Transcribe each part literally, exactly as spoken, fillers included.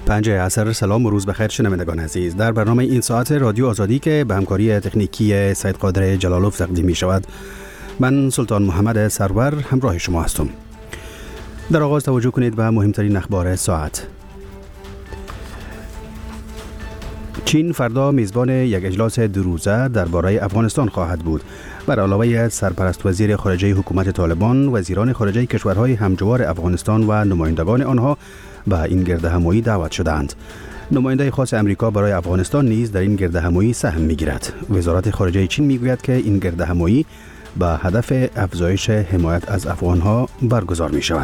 پنج عصر. سلام و روز بخیر شنوندگان عزیز. در برنامه این ساعت رادیو آزادی که به همکاری تکنیکی سید قادر جلالوف تقدیم می شود، من سلطان محمد سرور همراه شما هستم. در آغاز توجه کنید به مهمترین اخبار ساعت. چین فردا میزبان یک اجلاس دو روزه درباره افغانستان خواهد بود. بر علاوه سرپرست وزیر خارجه حکومت طالبان، وزیران خارجه کشورهای همجوار افغانستان و نمایندگان آنها به این گردهمایی دعوت شدند. نماینده خاص امریکا برای افغانستان نیز در این گردهمایی سهم می‌گیرد. وزارت خارجه چین میگوید که این گردهمایی به هدف افزایش حمایت از افغانها برگزار می‌شود.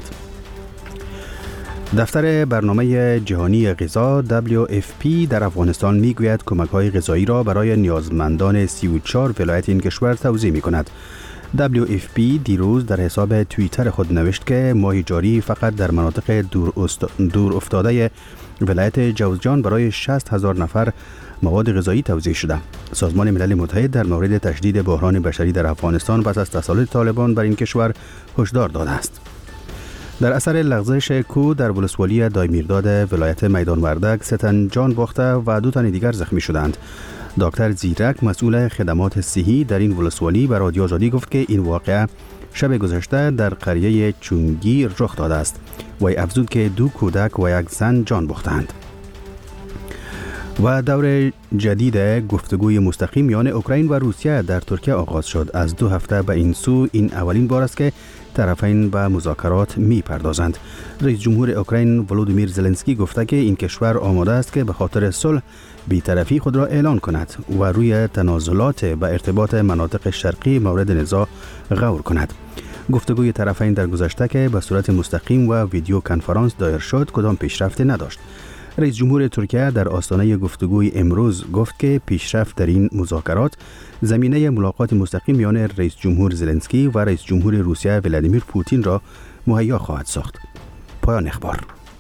دفتر برنامه جهانی غذا دبلیو اف پی در افغانستان میگوید کمک‌های غذایی را برای نیازمندان سی و چهار ولایت این کشور توزیع می‌کند. دبلیو اف پی دیروز در حساب توییتر خود نوشت که ماه جاری فقط در مناطق دور, است... دور افتاده ولایت جوزجان برای شصت هزار نفر مواد غذایی توزیع شده. سازمان ملل متحد در مورد تشدید بحران بشری در افغانستان پس از تسلط طالبان بر این کشور هشدار داده است. در اثر لغزش کوه در ولسوالی دایمیرداد ولایت میدان وردک سه تن جان باخته و دو تن دیگر زخمی شدند. دکتر زیرک مسئول خدمات صحی در این ولسوالی به رادیو آزادی گفت که این واقعه شب گذشته در قریه چونگی رخ داده است. وی افزود که دو کودک و یک زن جان باختند. و دور جدید گفتگوی مستقیم میان اوکراین و روسیه در ترکیه آغاز شد. از دو هفته به این سو این اولین بار است که طرفین به مذاکرات می پردازند. رئیس جمهور اوکراین ولودیمیر زلنسکی گفته که این کشور آماده است که به خاطر صلح بی‌طرفی خود را اعلان کند و روی تنازلات به ارتباط مناطق شرقی مورد نزاع غور کند. گفتگوی طرفین در گذشته که به صورت مستقیم و ویدیو کنفرانس دایر شد کدام پیشرفتی نداشت. رئیس جمهور ترکیه در آستانه گفتگوی امروز گفت که پیشرفت در این مذاکرات زمینه ملاقات مستقیم میان رئیس جمهور زلنسکی و رئیس جمهور روسیه ولادیمیر پوتین را مهیا خواهد ساخت. پایان اخبار.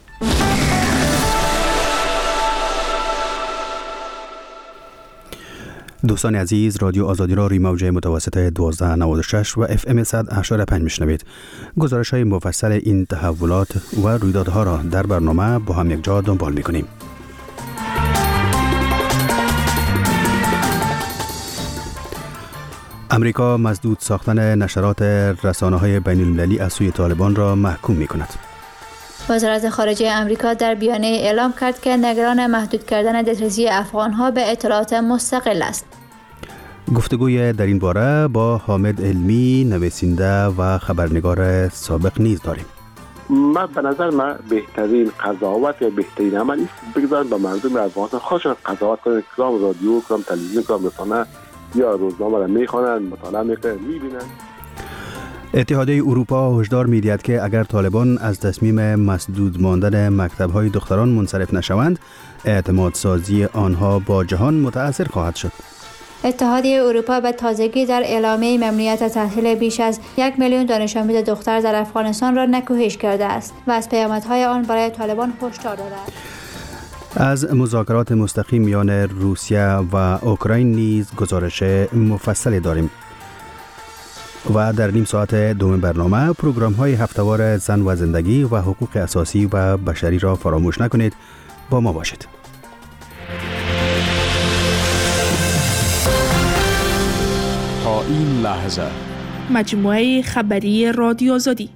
دوستان عزیز، رادیو آزادی را روی موج متوسط دوازده نود و شش و اف ام صد و هشتاد و پنج میشنوید. گزارش های مفصل این تحولات و رویدادها را در برنامه با هم یک جا دنبال میکنیم. امریکا مسدود ساختن نشرات رسانه‌های بین‌المللی از سوی طالبان را محکوم میکند. وزارت خارجه امریکا در بیانیه اعلام کرد که نگران محدود کردن دسترسی افغانها به اطلاعات مستقل است. گفتگوی در این باره با حامد علمی، نویسنده و خبرنگار سابق نیز داریم. من به نظر من بهترین قضاوت یا بهترین عمل است بگذارن به مردم افغانستان خودشان قضاوت کنند. کدام رادیو، کدام تلویزیون، کدام رسانه یا روزنامه را میخوانند، مطالعه میکنند، میبینند. اتحادیه اروپا هشدار می‌دهد که اگر طالبان از تصمیم مسدود ماندن مکتب‌های دختران منصرف نشوند، اعتماد سازی آنها با جهان متأثر خواهد شد. اتحادیه اروپا به تازگی در اعلامیه ممنوعیت تحصیل بیش از یک میلیون دانش آموز دختر در افغانستان را نکوهش کرده است و از پیامدهای آن برای طالبان هشدار داده است. از مذاکرات مستقیم میان روسیه و اوکراین نیز گزارش مفصلی داریم. و در نیم ساعت دوم برنامه پروگرام های هفته‌وار زن و زندگی و حقوق اساسی و بشری را فراموش نکنید. با ما باشید. تا این لحظه مجموعه خبری رادیو آزادی.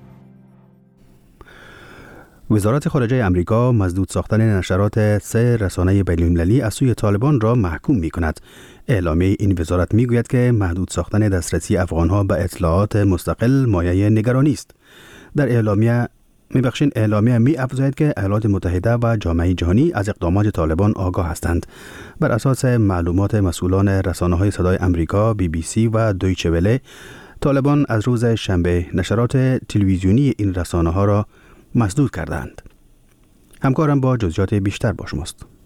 وزارت خارجه امریکا مسدود ساختن نشرات سه رسانه بین‌المللی از سوی طالبان را محکوم می کند. اعلامیه این وزارت می گوید که محدود ساختن دسترسی افغانها به اطلاعات مستقل مایه نگرانی است. در اعلامیه می بخشین اعلامیه می افزاید که ایالات متحده و جامعه جهانی از اقدامات طالبان آگاه هستند. بر اساس معلومات مسئولان رسانه‌های صدای امریکا، بی بی سی و دویچه وله، طالبان از روز شنبه نشرات تلویزیونی این رسانه‌ها را مسدود کردند. همکارم با جزئیات بیشتر با شماست.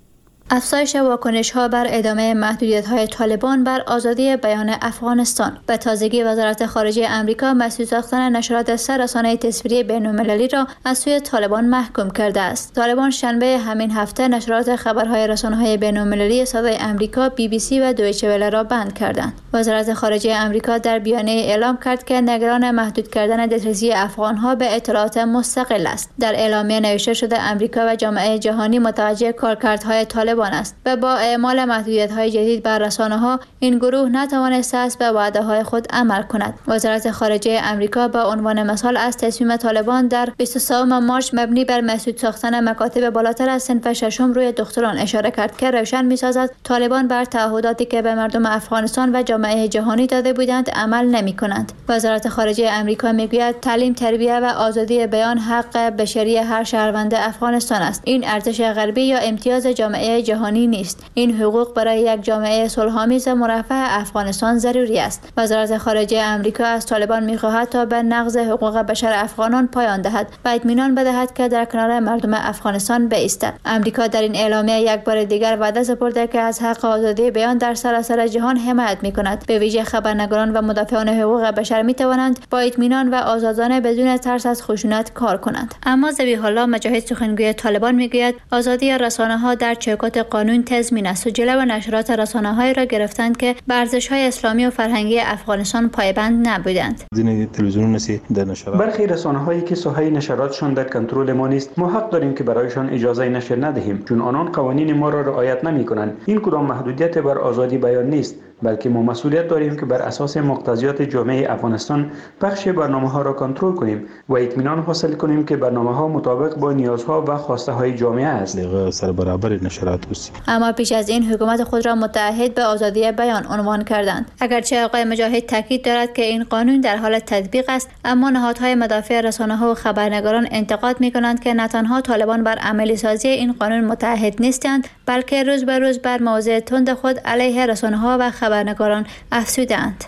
افزایش واکنش‌ها بر ادامه محدودیت‌های طالبان بر آزادی بیان افغانستان. به تازگی وزارت خارجه آمریکا مسدود ساختن نشرات سه رسانه تصویری بین‌المللی را از سوی طالبان محکوم کرده است. طالبان شنبه همین هفته نشرات خبرهای رسانه‌های بین‌المللی صدای آمریکا، بی بی سی و دویچه وله را بند کردند. وزارت خارجه آمریکا در بیانیه اعلام کرد که نگران محدود کردن دسترسی افغان‌ها به اطلاعات مستقل است. در اعلامیه نوشته شده آمریکا و جامعه جهانی متوجه کارکردهای طالبان است و با اعمال محدودیت‌های جدید بر رسانه‌ها این گروه نتوانسته است به وعده‌های خود عمل کند. وزارت خارجه آمریکا به عنوان مثال از تصمیم طالبان در بیست و سوم مارس مبنی بر مسدود ساختن مکاتب بالاتر از صنف ششم روی دختران اشاره کرد که روشن می‌سازد طالبان بر تعهداتی که به مردم افغانستان و جامعه جهانی داده بودند عمل نمی‌کنند. وزارت خارجه آمریکا می‌گوید تعلیم، تربیت و آزادی بیان حق بشری هر شهروند افغانستان است. این ارزش غربی یا امتیاز جامعه جهانی نیست. این حقوق برای یک جامعه صلح‌آمیز مرفه افغانستان ضروری است. وزارت خارجه آمریکا از طالبان می‌خواهد تا به نقض حقوق بشر افغانان پایان دهد و اطمینان بدهد که در کنار مردم افغانستان بایستد. آمریکا در این اعلامیه یک بار دیگر وعده سپرده که از حق آزادی بیان در سراسر جهان حمایت می‌کند. به ویژه خبرنگاران و مدافعان حقوق بشر می‌توانند با اطمینان و آزادانه بدون ترس از خشونت کار کنند. اما ذبیح الله مجاهد سخنگوی طالبان می‌گوید آزادی رسانه‌ها در چوکات قانون تضمین است و جلو نشرات رسانه‌هایی را گرفتند که به ارزش‌های اسلامی و فرهنگی افغانستان پایبند نبودند. برخی رسانه‌هایی که ساحه نشراتشان در کنترل ما نیست، ما حق داریم که برایشان اجازه نشر ندهیم، چون آنان قوانین ما را رعایت نمی‌کنند. این کدام محدودیت بر آزادی بیان نیست، بلکه ما مسئولیت داریم که بر اساس مقتضیات جامعه افغانستان بخش برنامه‌ها را کنترل کنیم و اطمینان حاصل کنیم که برنامه‌ها مطابق با نیازها و خواسته‌های جامعه است. اما پیش از این حکومت خود را متعهد به آزادی بیان عنوان کردند. اگرچه آقای مجاهد تاکید دارد که این قانون در حال تطبیق است، اما نهادهای مدافع رسانه‌ها و خبرنگاران انتقاد می‌کنند که نه تنها طالبان بر عملی سازی این قانون متعهد نیستند، بلکه روز به روز بر موضع تند خود علیه رسانه‌ها و خبرنگاران افزوده‌اند.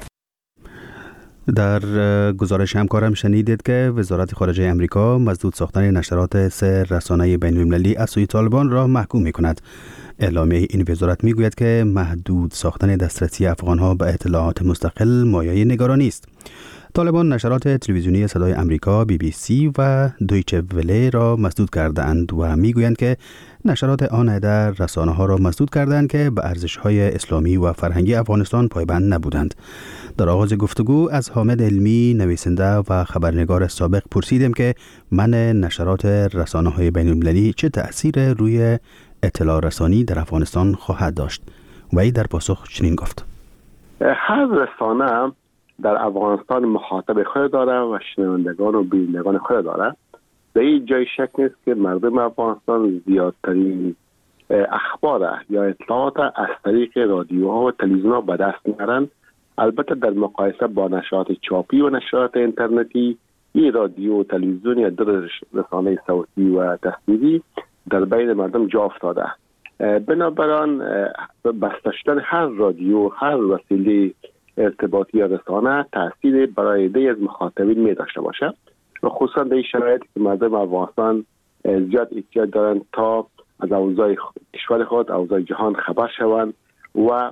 در گزارش همکارم شنیدید که وزارت خارجه آمریکا مسدود ساختن نشرات سه رسانه بین‌المللی از سوی طالبان را محکوم می‌کند. اعلامیه این وزارت می‌گوید که محدود ساختن دسترسی افغان‌ها به اطلاعات مستقل مایه نگرانی است. طالبان نشرات تلویزیونی صدای آمریکا، بی بی سی و دویچه وله را مسدود کردند و میگویند که نشرات آن در رسانه‌ها را مسدود کردند که به ارزش‌های اسلامی و فرهنگی افغانستان پایبند نبودند. در آغاز گفتگو از حامد علمی، نویسنده و خبرنگار سابق پرسیدیم که منع نشرات رسانه‌های بین‌المللی چه تأثیر روی اطلاع رسانی در افغانستان خواهد داشت. و ای در پاسخ چنین گفت: هر رسانه در افغانستان مخاطب خود داره و شنوندگان و بینندگان خود داره. در این جای شک نیست که مردم افغانستان زیادترین اخبار یا اطلاعات از طریق رادیوها و تلویزیونها به دست میارن. البته در مقایسه با نشرات چاپی و نشرات اینترنتی، این رادیو و تلویزیون یا در رسانه صوتی و تصویری در بین مردم جا افتاده. بنابراین بسته شدن هر رادیو، هر وسیله ارتباطی یا رسانه تأثیر برای عده از مخاطبین می داشته باشه و خصوصا در این شرایط که مردم افغانستان زیاد احتیاج دارند تا از اوضاع کشور خود، اوضاع جهان خبر شوند و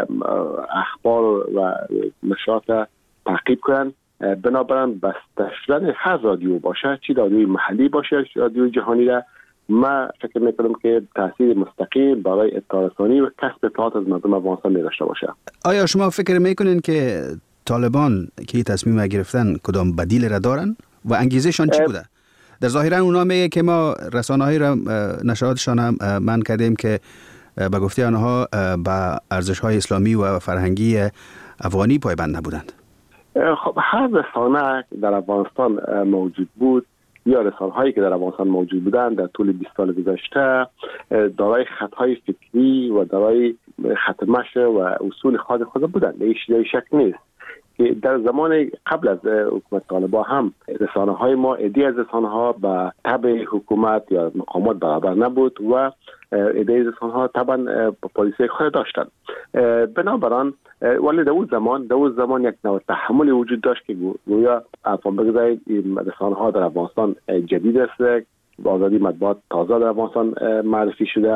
اخبار و نشرات تعقیب کنند. بنابراین بسته شدن هر رادیو باشه، چی رادیوی محلی باشه، رادیوی جهانی را، ما فکر میکنم که تاثیر مستقیم برای اطلاع رسانی و کسب اطلاعات از مردم افغانستان می داشته باشه. آیا شما فکر میکنین که طالبان که تصمیم گرفتن کدام بدیل را دارن و انگیزشان چی بوده؟ در ظاهرا اونا میگه که ما رسانه‌های را نشراتشان هم منع کردیم که به گفته آنها با ارزش‌های اسلامی و فرهنگی افغانی پایبند نبودند. خب هر رسانه در افغانستان موجود بود یا رسانه‌هایی که در افغانستان موجود بودند در طول بیست سال گذشته دارای خطهای فکری و دارای خط مشی و اصول خاص خود بودند. هیچ شک نیست که در زمان قبل از حکومت طالبان هم رسانه‌های ما، عده‌ای از رسانه‌ها به تبع حکومت یا مقامات برابر نبود و عده‌ای از رسانه‌ها طبعا پالیسی خود داشتند. بنابراین ولی در اون زمان در اون زمان یک نوع تحملی وجود داشت که گویا افغان بگذارید این رسانه‌ها در افغانستان جدید است، آزادی مطبوعات تازه در افغانستان معرفی شده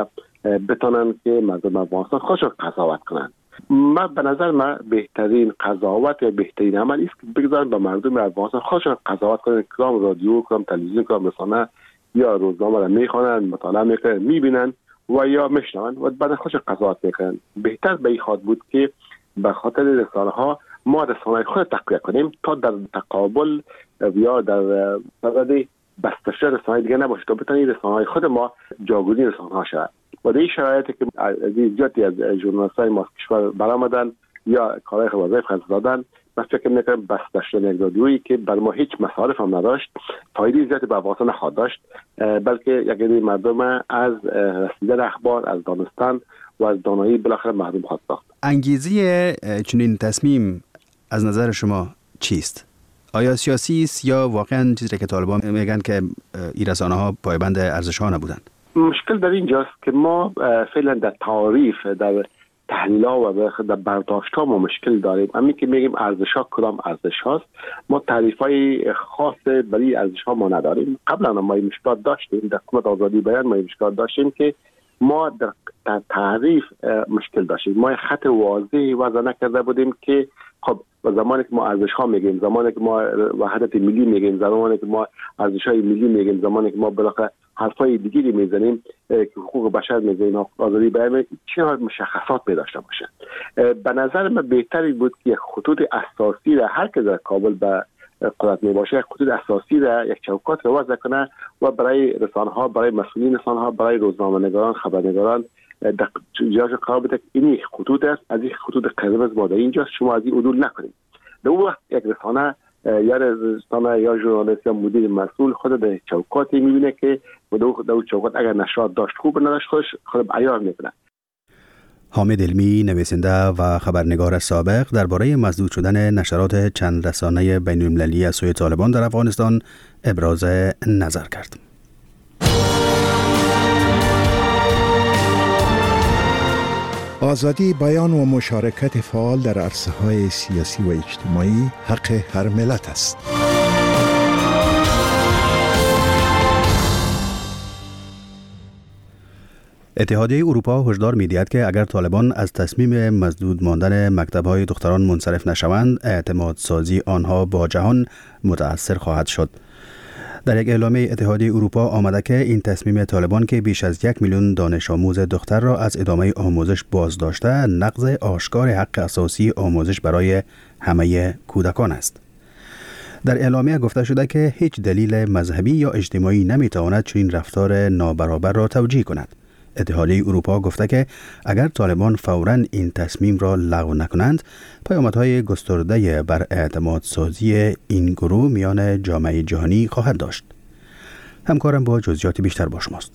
بتونن که مردم افغانستان خودشون قضاوت کنن. من به نظر من بهترین قضاوت یا بهترین عمل است که بگذارن به مردم افغانستان خودشون قضاوت کنن. کدام رادیو، کدام تلویزیون، کدام رسانه یا روزنامه را میخوانن، مطالعه میکنن، میبینن و یا میشنون و بعد خودشون قضاوت میکنن. بهتر به این خاطر بود که به خاطر رسانه ها ما رسانه خود تقویه کنیم تا در تقابل یا در صدد بسته شدن رسانه دیگه نباشه، تا بتونیم رسانه خود ما جاگزین رسانه ها شود. و در این شرایطی که زیادی از ژورنالیست‌های ما کشور برآمدن یا کارهای وظایف خاص دادن، من فکر می‌کنم بسته شدن یک رادیویی که بر ما هیچ مصارف هم نداشت، فایده زیادی به افغانستان نخواهد داشت، بلکه یک عده مردم از رسیدن اخبار، از دانستن و از دانایی بالاخره محروم خواهد ساخت. انگیزه چنین تصمیم از نظر شما چیست؟ آیا سیاسی است یا واقعا چیزی که طالبان میگن که این رسانه‌ها پایبند ارزش‌ها نبودند؟ مشکل در اینجاست که ما فعلا در تعریف، در تحلیل‌ها و در برداشت‌ها ما مشکل داریم. همین که میگیم ارزش‌ها کدام ارزش هاست، ما تعریف‌های خاص برای ارزش‌ها ما نداریم. قبلا ما این مشکلات داشتیم، در حکومت آزادی بیان ما این مشکلات داشتیم که ما در تعریف مشکل داشتیم. ما خط واضحی وضع نکرده بودیم که خب زمانی که ما ارزش‌ها میگیم، زمانی که ما وحدت ملی میگیم، زمانی که ما ارزش‌های ملی میگیم، زمانی که ما بالاخره حرفای دیگری میزنیم که حقوق بشر میزنیم، آزادی بیان، چه مشخصات می داشته باشه. به نظر من بهتری بود که یک خطوط اساسی را هر که در کابل به قدرت می باشه، یک خطوط اساسی را، یک چوکات را وضع کنه و برای رسانه‌ها، برای مسئولین رسانه‌ها، برای روزنامه‌نگاران، خبرنگاران در جای قرار بده که این خطوط است، از این خطوط قرمز ما در اینجاست، شما از این عدول نکنید. در اون وقت یک رسانه یا رسانه یا ژورنالیست یا مدیر مسئول خود در چوکاتی میبینه که در اون چوکات اگر نشاط داشت خوب، نداشت خودش خود عیار میکنه. حامد علمی، نویسنده و خبرنگار سابق، درباره مسدود شدن نشرات چند رسانه بین المللی از سوی طالبان در افغانستان ابراز نظر کرد. آزادی بیان و مشارکت فعال در عرصه‌های سیاسی و اجتماعی حق هر ملت است. اتحادیه اروپا هشدار می‌دهد که اگر طالبان از تصمیم مسدود ماندن مکتب‌های دختران منصرف نشوند، اعتماد سازی آنها با جهان متأثر خواهد شد. در یک اعلامیه اتحادیه اروپا آمده که این تصمیم طالبان که بیش از یک میلیون دانش آموز دختر را از ادامه آموزش بازداشته، نقض آشکار حق اساسی آموزش برای همه کودکان است. در اعلامیه گفته شده که هیچ دلیل مذهبی یا اجتماعی نمیتواند چنین رفتار نابرابر را توجیه کند. اتحادیه اروپا گفته که اگر طالبان فوراً این تصمیم را لغو نکنند، پیامدهای گسترده بر اعتماد سازی این گروه میان جامعه جهانی خواهد داشت. همکارم با جزئیات بیشتر با شماست.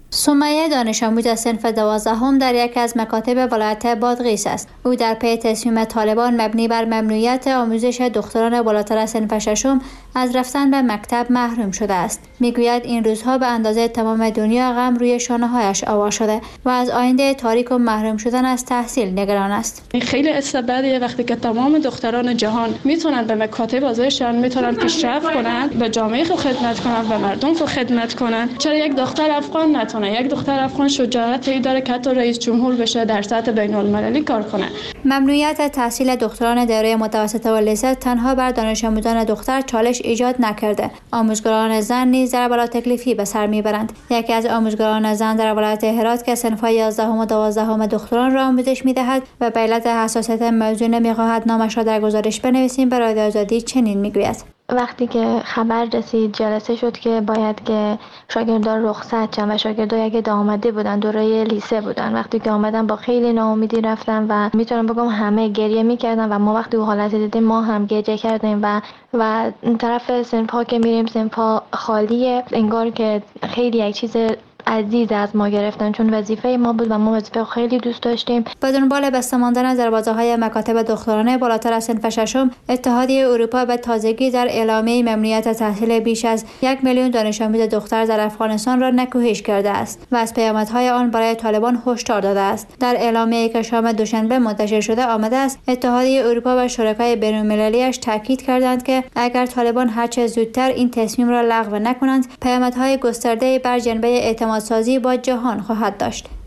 سمیه دانش آموز صنف دوازدهم در یکی از مکاتب ولایت بادغیس است. او در پی تصمیم طالبان مبنی بر ممنوعیت آموزش دختران بالاتر از صنف ششم از رفتن به مکتب محروم شده است. میگوید این روزها به اندازه تمام دنیا غم روی شانه‌هایش آوا شده و از آینده تاریک و محروم شدن از تحصیل نگران است. خیلی استبدادیه وقتی که تمام دختران جهان میتونن به مکاتب آزادشان میتونن پیشرفت کنن، به جامعه خود خدمت کنن، به مردم خود خدمت کنن. چرا یک دختر افغان نتونه؟ یک دختر افغان شجاعتی داره که حتی رئیس جمهور بشه، در سطح بین المللی کار کنه. ممنوعیت تحصیل دختران دوره متوسطه و لیسه تنها بر دانش آموزان دختر چالش ایجاد نکرده. آموزگاران زن نیز در بلا تکلیفی به سر میبرند. یکی از آموزگاران زن در ولایت هرات که صنف‌های یازدهم و دوازدهم دختران را آموزش میدهد و به علت حساسیت موضوع نمیخواهد نامش را در گزارش بنویسیم، به رادیو آزادی چنین میگوید: وقتی که خبر رسید، جلسه شد که باید که شاگردان رخصت شدن و شاگردان اگه آمده بودن، دوره لیسه بودن، وقتی که آمدن با خیلی ناامیدی رفتن و میتونم بگم همه گریه میکردن و ما وقتی اون حالت دیدیم ما هم گریه کردیم و و طرف صنف‌ها که میریم صنف‌ها خالیه، انگار که خیلی یک چیز عزیز از ما گرفتن، چون وظیفه ما بود و ما وظیفه خیلی دوست داشتیم. با دنبال بسته ماندن از دروازه‌های مکاتب دخترانه بالاتر از صنف ششم، اتحادیه اروپا به تازگی در اعلامیه ممنوعیت تحصیل بیش از یک میلیون دانش آموز دختر در افغانستان را نکوهش کرده است و از پیامدهای آن برای طالبان هشدار داده است. در اعلامیه‌ای که شام دوشنبه منتشر شده آمده است اتحادیه اروپا و شرکای بین‌المللی‌اش تاکید کردند که اگر طالبان هرچه زودتر این تصمیم را لغو نکنند، پیامدهای گسترده بر جنبه اعتماد سازی با جهان خواهد داشت.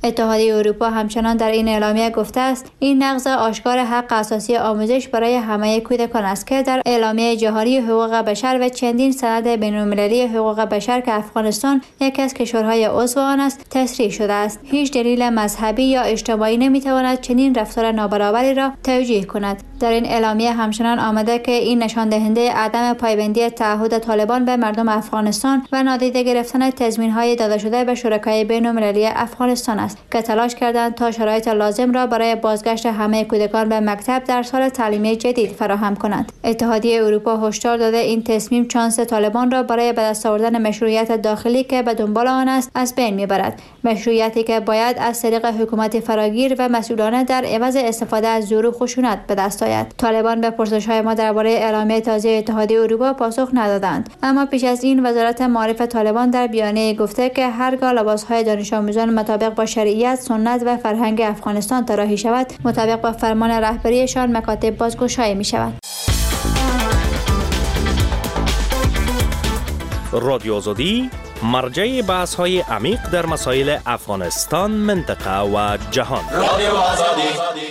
اتحادیه اروپا همچنان در این اعلامیه گفته است این نقض آشکار حق اساسی آموزش برای همه کودکان است که در اعلامیه جهانی حقوق بشر و چندین سند بین‌المللی حقوق بشر که افغانستان یکی از کشورهای عضو آن است تصریح شده است. هیچ دلیل مذهبی یا اجتماعی نمیتواند چنین رفتار نابرابری را توجیه کند. در این اعلامیه همچنان آمده که این نشان دهنده عدم پایبندی تعهد طالبان به مردم افغانستان و نادیده گرفتن تضمین‌های داده شده به شرکای بین‌المللی افغانستان است که تلاش کردند تا شرایط لازم را برای بازگشت همه کودکان به مکتب در سال تعلیمی جدید فراهم کنند. اتحادیه اروپا هشدار داده این تصمیم چانس طالبان را برای به دست آوردن مشروعیت داخلی که به دنبال آن است از بین میبرد. مشروعیتی که باید از طریق حکومت فراگیر و مسئولانه در عوض استفاده از زور و خشونت به دست آید. طالبان به پرسش‌های ما درباره اعلامیه تازه اتحادیه اروپا پاسخ ندادند، اما پیش از این وزارت معارف طالبان در بیانیه گفته که هرگاه لباس‌های دانش آموزان مطابق با شریعت، سنت و فرهنگ افغانستان طراحی شود، مطابق با فرمان رهبریشان مکاتب بازگشایی می‌شود. رادیو آزادی مرجع بحث‌های عمیق در مسائل افغانستان، منطقه و جهان. رادیو آزادی.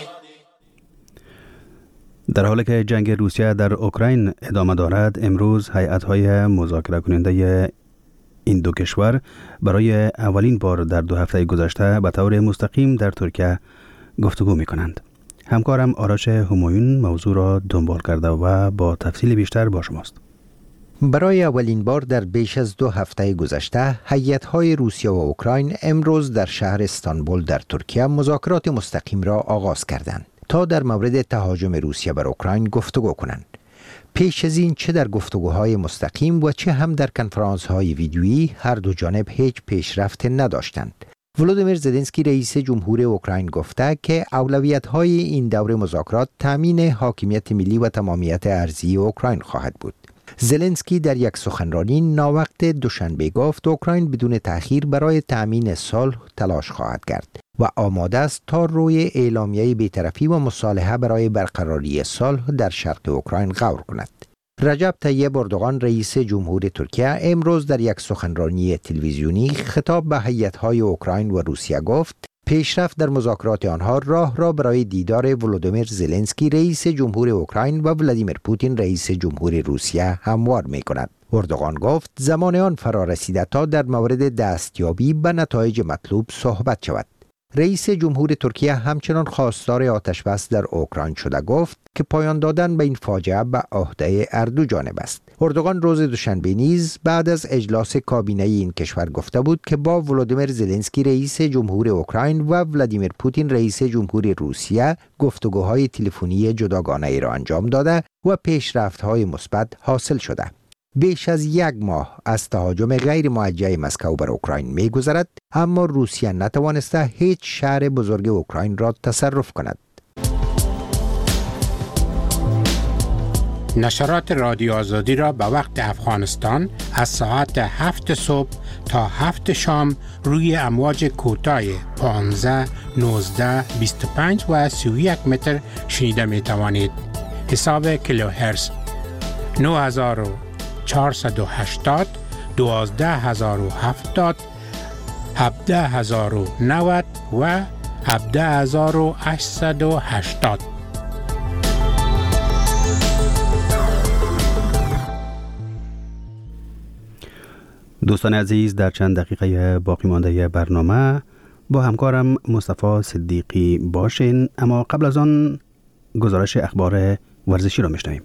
در حالی که جنگ روسیه در اوکراین ادامه دارد، امروز هیئت‌های مذاکره کننده این دو کشور برای اولین بار در دو هفته گذشته به طور مستقیم در ترکیه گفتگو می‌کنند. همکارم آرش همایون موضوع را دنبال کرده و با تفصیل بیشتر با شماست. برای اولین بار در بیش از دو هفته گذشته، هیئت‌های روسیه و اوکراین امروز در شهر استانبول در ترکیه مذاکرات مستقیم را آغاز کردند تا در مورد تهاجم روسیه بر اوکراین گفتگو کنند. پیش از این چه در گفتگوهای مستقیم و چه هم در کنفرانس‌های ویدیویی هر دو جانب هیچ پیشرفت نداشتند. ولودیمیر زلنسکی رئیس جمهور اوکراین گفته که اولویت‌های این دور مذاکرات تامین حاکمیت ملی و تمامیت ارضی اوکراین خواهد بود. زلنسکی در یک سخنرانی ناوقت دوشنبه گفت اوکراین بدون تأخیر برای تأمین صلح تلاش خواهد کرد و آماده است تا روی اعلامیه بی‌طرفی و مصالحه برای برقراری صلح در شرق اوکراین غور کند. رجب طیب اردوغان رئیس جمهور ترکیه امروز در یک سخنرانی تلویزیونی خطاب به هیئت‌های اوکراین و روسیه گفت پیشرفت در مذاکرات آنها راه را برای دیدار ولودیمیر زلنسکی رئیس جمهور اوکراین و ولادیمیر پوتین رئیس جمهور روسیه هموار می کند. اردوغان گفت زمان آن فرا رسیده تا در مورد دستیابی به نتایج مطلوب صحبت شود. رئیس جمهور ترکیه همچنان خواستار آتش‌بس در اوکراین شده گفت که پایان دادن به این فاجعه به عهده هر دو جانب است. اردوغان روز دوشنبه نیز بعد از اجلاس کابینه این کشور گفته بود که با ولودیمیر زلنسکی رئیس جمهور اوکراین و ولادیمیر پوتین رئیس جمهور روسیه گفتگوهای تلفنی جداگانه ای را انجام داده و پیشرفت‌های مثبت حاصل شده. بیش از یک ماه از تهاجم غیر موجه مسکو بر اوکراین می‌گذرد، اما روسیه نتوانسته هیچ شهر بزرگ اوکراین را تصرف کند. نشرات رادیو آزادی را به وقت افغانستان از ساعت هفت صبح تا هفت شام روی امواج کوتاه پانزده، نوزده، بیست و پنج و سی و یک متر شنیده می توانید. حساب کیلوهرتز نه هزار و چهارصد و هشتاد، دوازده هزار و هفتاد، هفده هزار و نود و هفده هزار و هشتصد و هشتاد. دوستان عزیز، در چند دقیقه باقی مانده برنامه با همکارم مصطفی صدیقی باشین، اما قبل از آن گزارش اخبار ورزشی را میشنویم.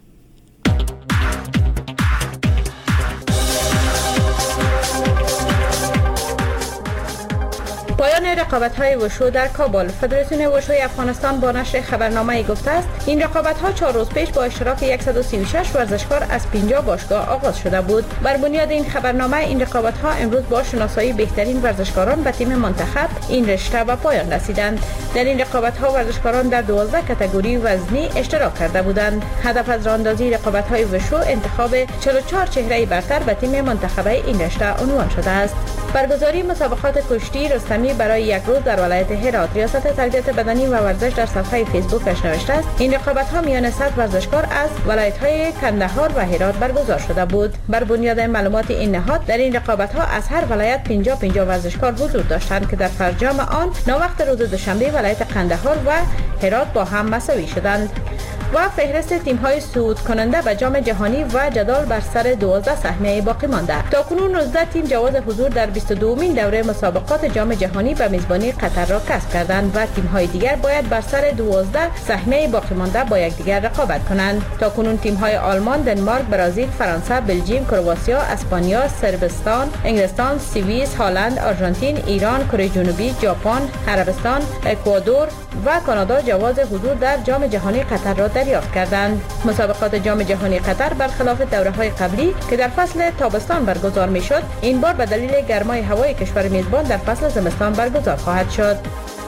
پایان رقابت‌های وشو در کابل. فدراسیون وشوی افغانستان با نشر خبرنامه‌ای گفته است این رقابت‌ها چهار روز پیش با اشتراک صد و سی و شش ورزشکار از پنجاه باشگاه آغاز شده بود. بر بنیاد این خبرنامه این رقابت‌ها امروز با شناسایی بهترین ورزشکاران و تیم منتخب این رشته به پایان رسیدند. در این رقابت‌ها ورزشکاران در دوازده کاتگوری وزنی اشتراک کرده بودند. هدف از راه‌اندازی رقابت‌های وشو انتخاب چهل و چهار چهره برتر به تیم منتخب این رشته عنوان شده است. برگزاری مسابقات کشتی رستمی برای یک روز در ولایت هرات. ریاست تربیت بدنی و ورزش در صفحه فیسبوکش نوشته است این رقابت‌ها میان صد ورزشکار از ولایت‌های کندهار و هرات برگزار شده بود. بر بنیاد معلومات این نهاد در این رقابت‌ها از هر ولایت پنجاه پنجاه ورزشکار حضور داشتند که در فرجام آن نووقت روز دوشنبه ولایت قندهار و هرات با هم مساوی شدند. و فهرست تیم‌های صعود کننده به جام جهانی و جدال بر سر دوازده سهمیه باقی مانده. تاکنون نوزده تیم جواز حضور در بیست و دومین دوره مسابقات جام جهانی به میزبانی قطر را کسب کردند و تیم‌های دیگر باید بر سر دوازده سهمیه باقی مانده با یکدیگر رقابت کنند. تاکنون تیم‌های آلمان، دنمارک، برزیل، فرانسه، بلژیم، کرواتیا، اسپانیا، صربستان، انگلستان، سوئیس، هلند، آرژانتین، ایران، کره جنوبی، ژاپن، عربستان، اکوادور و کانادا جواز حضور در جام جهانی قطر را دریافت کردند. مسابقات جام جهانی قطر برخلاف دوره‌های قبلی که در فصل تابستان برگزار می‌شد، این بار به دلیل گرمای هوای کشور میزبان در فصل زمستان برگزار خواهد شد.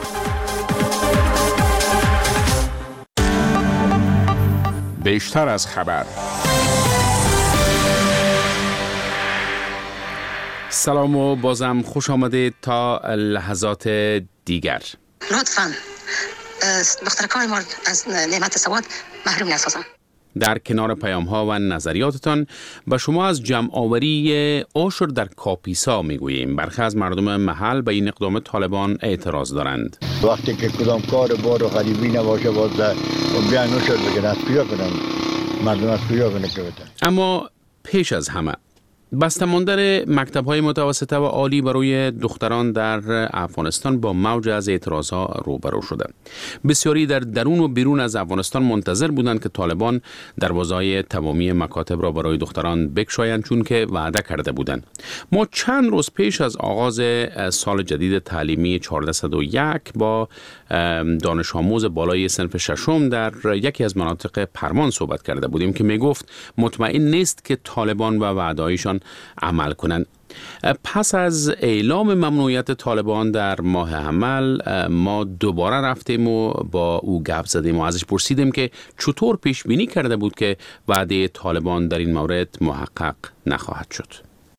بیشتر از خبر. سلام و بازم خوش آمدید تا لحظات دیگر. لطفاً دخترکان ما از نعمت سواد محروم نسازن. در کنار پیام ها و نظریاتتان به شما از جمع آوری عشر در کاپیسا میگوییم. برخی از مردم محل به این اقدام طالبان اعتراض دارند. وقتی که کدام کار بار و غریبی نباشه باز بیان عشر بگن از کجا کنن، مردم از کجا کنن که بتن. اما پیش از همه بسته‌ماندن مکتب‌های متوسطه و عالی برای دختران در افغانستان با موج از اعتراض‌ها روبرو شده. بسیاری در درون و بیرون از افغانستان منتظر بودند که طالبان دروازه‌های تمامی مکاتب را برای دختران بگشایند، چون که وعده کرده بودند. ما چند روز پیش از آغاز سال جدید تعلیمی چهارصد و یک با دانش آموز بالای صنف ششم در یکی از مناطق پرمان صحبت کرده بودیم که میگفت مطمئن نیست که طالبان و وعده‌هایشان عمل کنند. پس از اعلام ممنوعیت طالبان در ماه حمل ما دوباره رفتیم و با او گپ زدیم و ازش پرسیدیم که چطور پیش بینی کرده بود که وعده طالبان در این مورد محقق نخواهد شد.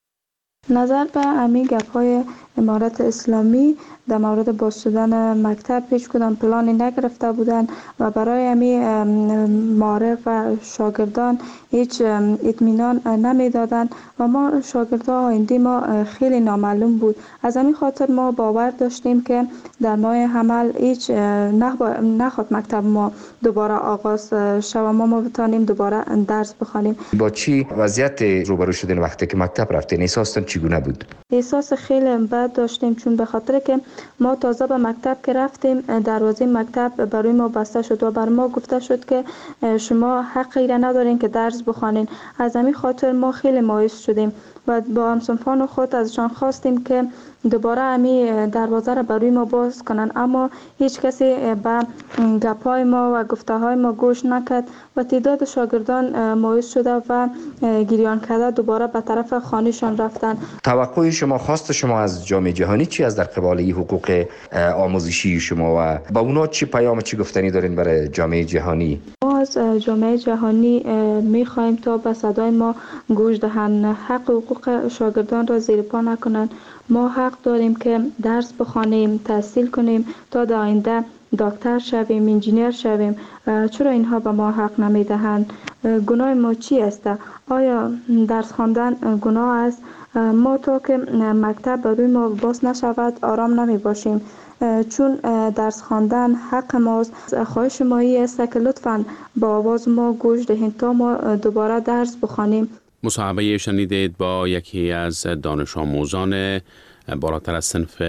نظر به امی گپ‌های امارت اسلامی در مورد باز شدن مکتب هیچ کدام پلانی نگرفته بودند و برای امی معارف و شاگردان هیچ اطمینان نمیدادند و ما شاگردان آینده ما خیلی نامعلوم بود. از همین خاطر ما باور داشتیم که در ماه حمل هیچ نخواد مکتب ما دوباره آغاز شود، ما ما بتانیم دوباره درس بخوانیم. با چی وضعیت روبرو شدین وقتی که مکتب رفتین؟ احساستان چگونه بود؟ احساس خیلی بد داشتیم، چون به خاطر که ما تازه به مکتب که رفتیم دروازه مکتب برای ما بسته شد و بر ما گفته شد که شما حقی را ندارین که درس بخوانین. از همین خاطر ما خیلی مایوس شدیم و با همسنفان خود ازشان خواستیم که دوباره امی دروازه را برای ما باز کنن، اما هیچ کسی به گپای ما و گفته های ما گوش نکرد و تعداد شاگردان مایوس شده و گریان کرده دوباره به طرف خانهشان رفتن. توقع شما، خواست شما از جام جهانی چی از در قبال این حقوق آموزشی شما و با اونا چی پیام چی گفتنی دارین برای جام جهانی؟ ما از جام جهانی میخواهیم تا به صدای ما گوش دهند، حق حقوق شاگردان را زیر پا نکنند. ما حق داریم که درس بخوانیم، تحصیل کنیم تا در آینده دکتر شویم، انجینیر شویم. چرا اینها به ما حق نمیدهند؟ گناه ما چی است؟ آیا درس خواندن گناه است؟ ما تا که مکتب برای ما باز نشود آرام نمی باشیم، چون درس خواندن حق ماست. خواهش مایی است که لطفاً با آواز ما گوش دهید تا ما دوباره درس بخوانیم. مصاحبه شنیدید با یکی از دانش آموزان بالاتر از صنف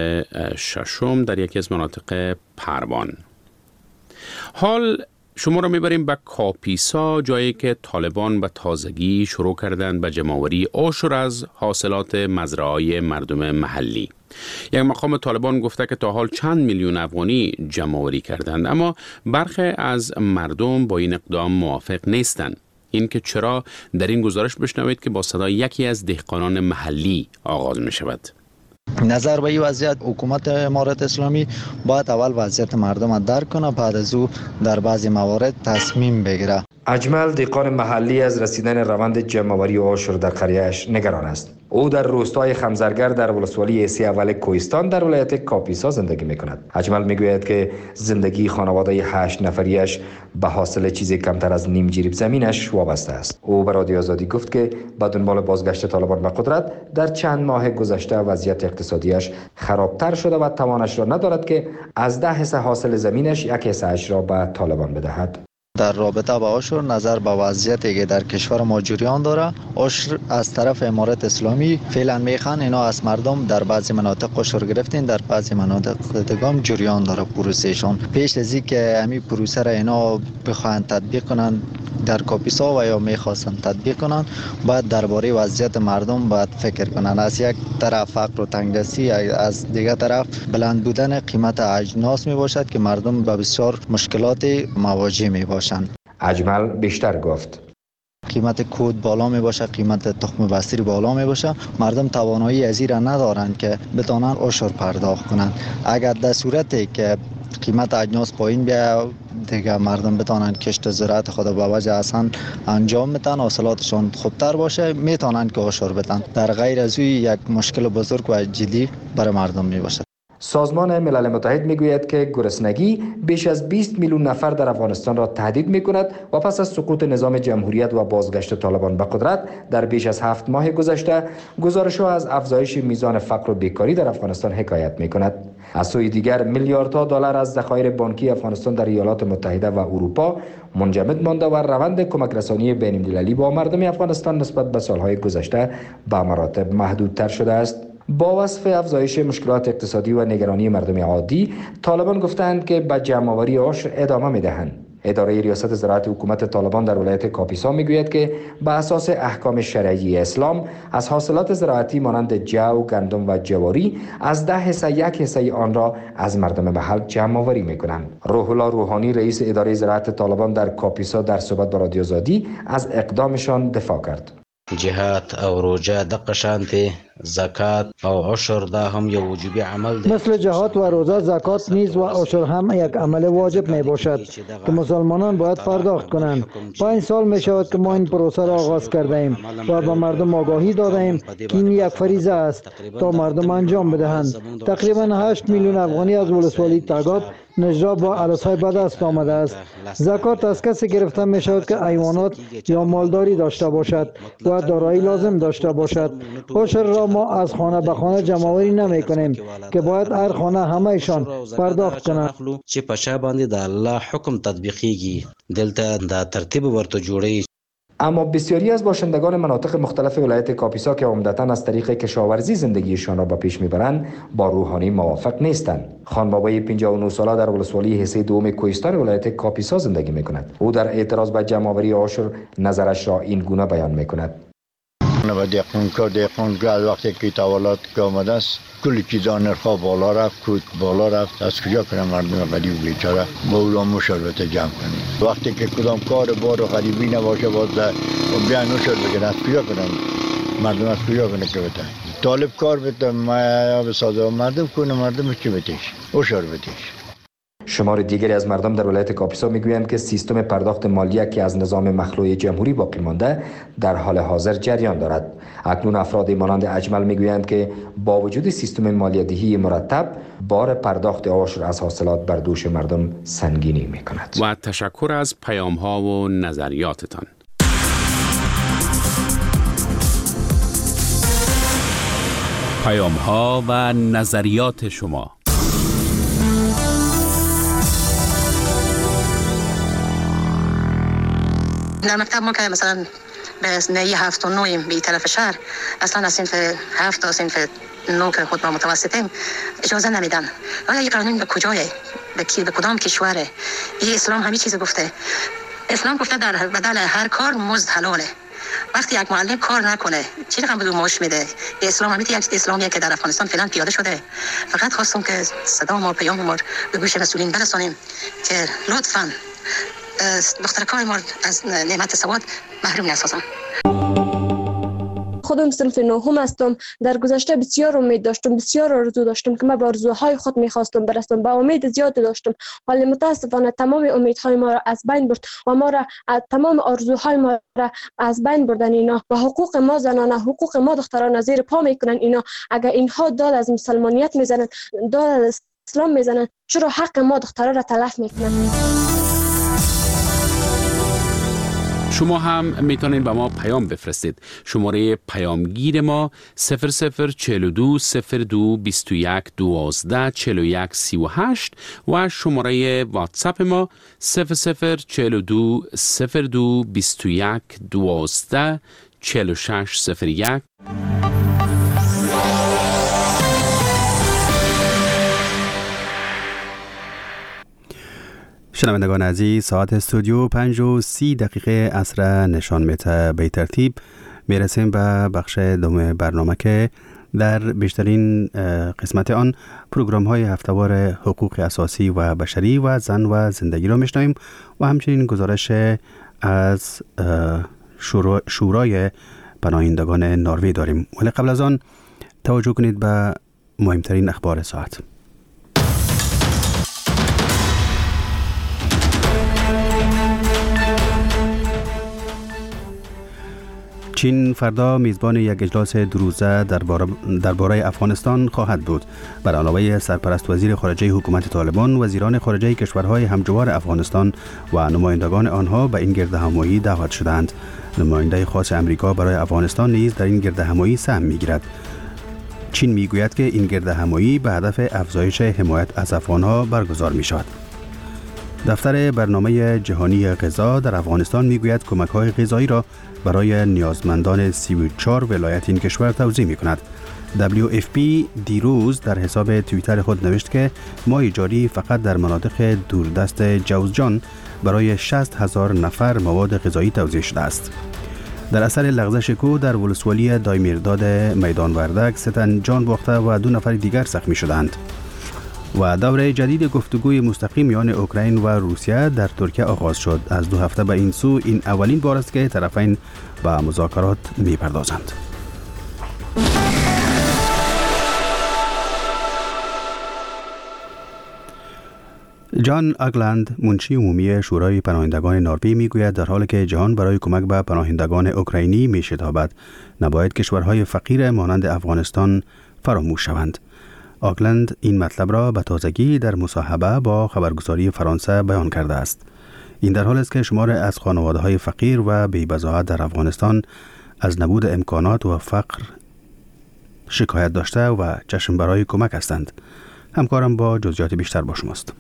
ششم در یکی از مناطق پروان. حال شما را میبریم به کاپیسا، جایی که طالبان به تازگی شروع کردند به جمع‌آوری عشر از حاصلات مزرعه‌های مردم محلی. یک مقام طالبان گفته که تا حال چند میلیون افغانی جمع‌آوری کردند، اما برخی از مردم با این اقدام موافق نیستند. این که چرا، در این گزارش بشنوید که با صدای یکی از دهقانان محلی آغاز می شود. نظر به این وضعیت حکومت امارت اسلامی باید اول وضعیت مردم را درک کنه، بعد از او در بعضی موارد تصمیم بگیره. اجمل دهقان محلی از رسیدن روند جمع‌آوری عشر در قریه‌اش نگران است. او در روستای خمزرگر در ولسوالی سی اول کوهستان در ولایت کاپیسا زندگی میکند. اجمل میگوید که زندگی خانواده هشت نفریش به حاصل چیزی کمتر از نیم جریب زمینش وابسته است. او به رادیو آزادی گفت که به دنبال بازگشت طالبان به قدرت در چند ماه گذشته وضعیت اقتصادیش خرابتر شده و توانش را ندارد که از ده حصه حاصل زمینش یک حصه اش را به طالبان بدهد. در رابطه با عشر نظر به وضعیتی که در کشور ما جریان داره، عشر از طرف امارت اسلامی فعلا میخوان اینا از مردم در بعضی مناطق عشر گرفتین، در بعضی مناطق دیگه جریان داره پروسهشون. پیش از اینکه همین پروسه را اینا بخواهند تطبیق کنن در کاپیسا و یا میخواستن تطبیق کنن، باید درباره وضعیت مردم باید فکر کنن. از یک طرف فقر و تنگدستی، از دیگر طرف بلند بودن قیمت اجناس می باشد که مردم به بسیار مشکلات مواجه می باشند. اجمل بیشتر گفت قیمت کود بالا می باشه، قیمت تخم بستری بالا می باشه، مردم توانایی از این را ندارند که بتونن عشر پرداخت کنند. اگر در صورتی که قیمت اجناس پایین بیا دیگه مردم بتونن کشت زراعت خود به وجه اصلا انجام میتن، حاصلاتشون خوبتر باشه، میتونن که عشر بدن. در غیر از این یک مشکل بزرگ و جدی برای مردم می باشه. سازمان ملل متحد میگوید که گرسنگی بیش از بیست میلیون نفر در افغانستان را تهدید میکند و پس از سقوط نظام جمهوریت و بازگشت طالبان به قدرت در بیش از هفت ماه گذشته، گزارش‌ها از افزایش میزان فقر و بیکاری در افغانستان حکایت میکند. از سوی دیگر میلیاردها دلار از ذخایر بانکی افغانستان در ایالات متحده و اروپا منجمد مانده و روند کمک رسانی بین‌المللی با مردم افغانستان نسبت به سالهای گذشته به مراتب محدودتر شده است. با وصف افزایش مشکلات اقتصادی و نگرانی مردم عادی، طالبان گفتند که به جمع‌آوری عشر ادامه می‌دهند. اداره ریاست زراعت حکومت طالبان در ولایت کاپیسا میگوید که به اساس احکام شرعی اسلام از حاصلات زراعتی مانند جو، گندم و جواری از ده حصه یک حصه آن را از مردم محل جمع آوری میکنند. روح الله روحانی رئیس اداره زراعت طالبان در کاپیسا در صحبت با رادیو آزادی از اقدامشان دفاع کرد. جهات او روزه دقه شانتی زکات او عشر دا هم یو وجوبی عمل ده. مثل جهات و روزه، زکات نیز و عشر هم یک عمل واجب می باشد که مسلمانان باید پرداخت کنند. پنج سال می شود که ما این پروسه را آغاز کرده ایم و به مردم آگاهی داده ایم که این یک فریضه است تا مردم انجام بدهند. تقریبا هشت میلیون افغانی از ولسوالی تگاب نجرا با عرصه‌های به دست آمده است. زکات از کسی گرفته می شود که حیوانات یا مالداری داشته باشد و دارایی لازم داشته باشد. عشر را ما از خانه به خانه جمع‌آوری نمی کنیم که باید هر خانه همه‌شان پرداخت کنند. چې په شا باندې د الله حکم تطبیقیږي دلته د ترتیب ورته جوړي. اما بسیاری از باشندگان مناطق مختلف ولایت کاپیسا که عمدتاً از طریق کشاورزی زندگیشان را به پیش میبرند با روحانی موافق نیستند. خان بابای پنجاه و نه ساله در ولسوالی حصه دوم کوهستان ولایت کاپیسا زندگی میکند. او در اعتراض به جمع‌آوری عشر نظرش را این گونه بیان میکند. و دیقون که دیقون که از وقتی که تولد که آمده است کلی چیزا نرخا بالا رفت، کود بالا رفت. از کجا کنم مردم غریب بیچاره با اولام مشاربت جمع کنیم؟ وقتی که کدام کار بار و غریبی نباشه باز بیان نشد بگن از کجا کنم مردم از کجا کنه که بتن طالب کار بتن ما بسازه مردم کنه مردم چی بتیش اشار بتیش. شمار دیگری از مردم در ولایت کاپیسا میگویند که سیستم پرداخت مالیه که از نظام مخلوع جمهوری باقی مانده در حال حاضر جریان دارد. اکنون افراد مانند اجمل میگویند که با وجود سیستم مالیه دهی مرتب بار پرداخت عشر از حاصلات بر دوش مردم سنگینی میکند. و تشکر از پیام ها و نظریاتتان. پیام ها و نظریات شما. در مکتب ما که مثلا به نهی هفت و نویم به طرف شهر اصلا از صنف هفت تا صنف نو که خود ما متوسطیم اجازه نمیدن. آیا این قانون به کجایه؟ به کی؟ به کدام کشوره؟ این اسلام همین چیز گفته. اسلام گفته در بدل هر کار مزد حلاله. وقتی یک معلم کار نکنه چی رقم بدون معاش میده؟ اسلام همین یک اسلامیه که در افغانستان فعلا پیاده شده. فقط خواستم که صدا ما پیام ما به گوش مسئولین برسانیم که لطفاً دخترکان ما از نعمت سواد محروم نسازن. خودم صنف نهم هستم. در گذشته بسیار امید داشتم، بسیار آرزو داشتم که من به آرزوهای خود میخواستم برسم، با امید زیاد داشتم، ولی متاسفانه تمام امیدهای ما را از بین برد و ما را تمام آرزوهای ما را از بین بردن اینا و حقوق ما زنانه، حقوق ما دختران زیر پا میکنن اینا. اگر اینها داد از مسلمانیت میزنن، داد از اسلام میزنن، چرا حق ما دختران را تلف میکنن؟ شما هم میتونید به ما پیام بفرستید. شماره پیامگیر ما صفر صفر چهل و دو صفر دو بیست و یک دوازده چهل و یک سی و هشت و شماره واتساپ ما صفر صفر چهل و دو صفر دو بیست و یک دوازده چهل و شش صفر یک. شنوندگان عزیز، ساعت استودیو پنج و سی دقیقه عصر نشان میده. به ترتیب میرسیم به بخش دوم برنامه که در بیشترین قسمت آن پروگرام های هفته‌وار حقوق اساسی و بشری و زن و زندگی را میشنویم و همچنین گزارش از شورای پناهندگان نروژ داریم. ولی قبل از آن توجه کنید به مهمترین اخبار ساعت. چین فردا میزبان یک اجلاس دو روزه درباره افغانستان خواهد بود. بر علاوه سرپرست وزیر خارجه حکومت طالبان، وزیران خارجه کشورهای همجوار افغانستان و نمایندگان آنها به این گردهمایی دعوت شدند. نماینده خاص امریکا برای افغانستان نیز در این گردهمایی سهم میگیرد. چین میگوید که این گردهمایی به هدف افزایش حمایت از افغانها برگزار می شود. دفتر برنامه جهانی غذا در افغانستان میگوید کمک‌های غذایی را برای نیازمندان سی و چهار ولایت این کشور توزیع می‌کند. دبلیو اف پی دیروز در حساب توییتر خود نوشت که ماه جاری فقط در مناطق دوردست جوزجان برای شصت هزار نفر مواد غذایی توزیع شده است. در اثر لغزش کوه در ولسوالی دایمیرداد میدان وردک سه تن جان باخته و دو نفر دیگر زخمی شدند. و دور جدید گفتگوی مستقیم میان اوکراین و روسیه در ترکیه آغاز شد. از دو هفته به این سو این اولین بار است که طرفین به مذاکرات می‌پردازند. جان اگلند، منشی عمومی شورای پناهندگان نروژ میگوید در حالی که جهان برای کمک به پناهندگان اوکراینی میشتابد، نباید کشورهای فقیر مانند افغانستان فراموش شوند. آگلند این مطلب را به تازگی در مصاحبه با خبرگزاری فرانسه بیان کرده است. این در حال است که شمار از خانواده‌های فقیر و بی‌بضاعت در افغانستان از نبود امکانات و فقر شکایت داشته و چشم برای کمک هستند. همکارم با جزئیات بیشتر با شماست.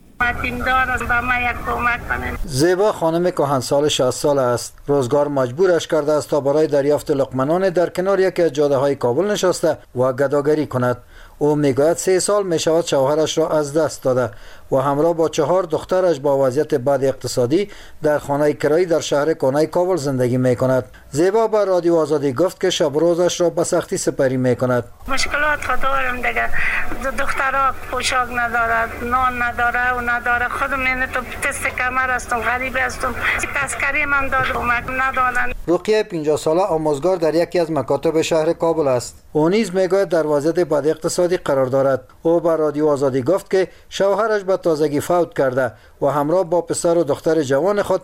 زیبا خانم کهنسال شصت ساله است. روزگار مجبورش کرده است تا برای دریافت لقمه در کنار یکی از جاده‌های کابل نشسته و گداگری کند. او میگوید سه سال می شود شوهرش را از دست داده و همراه با چهار دخترش با وضعیت بد اقتصادی در خانه کرایی در شهر کنای کابل زندگی می کند. زیبا به رادیو آزادی گفت که شب روزش را به سختی سپری می کند. مشکلات دارم دیگه، دخترها پوشاک ندارد، نان نداره و نداره. خودم من تو تست کمر هستم، غریب هستم، تذکری من داد کمک ندارن. رقیه پنجاه ساله آموزگار در یکی از مکاتب شهر کابل است. او نیز میگوید در وضعیت بد اقتصادی قرار دارد. او به رادیو آزادی گفت که شوهرش به تازگی فوت کرده و همراه با پسر و دختر جوان خود